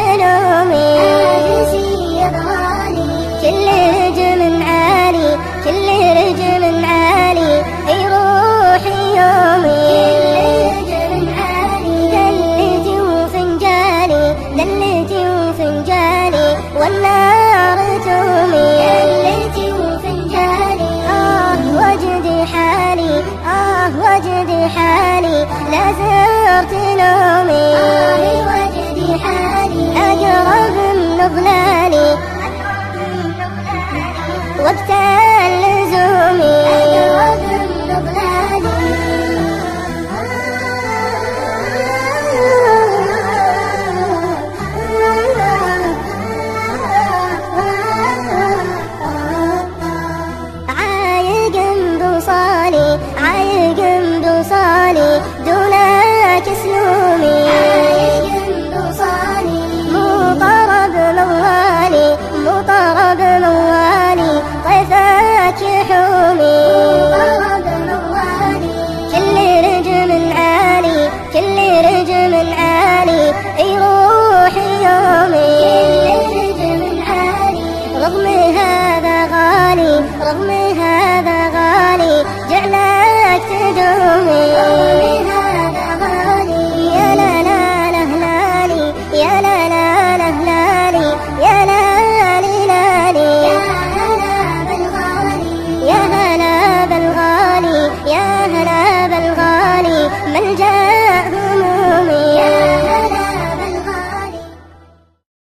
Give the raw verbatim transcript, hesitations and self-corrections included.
نومي عاجزي يضغاني كل رجل عالي كل رجل عالي في روحي يومي كل رجل عالي دلتي وفنجاني دلتي وفنجاني والنار تومي دلتي وفنجاني آه وجدي حالي آه وجدي حالي لا زرت نومي آه وجدي حالي أقرب من ظلالي وقت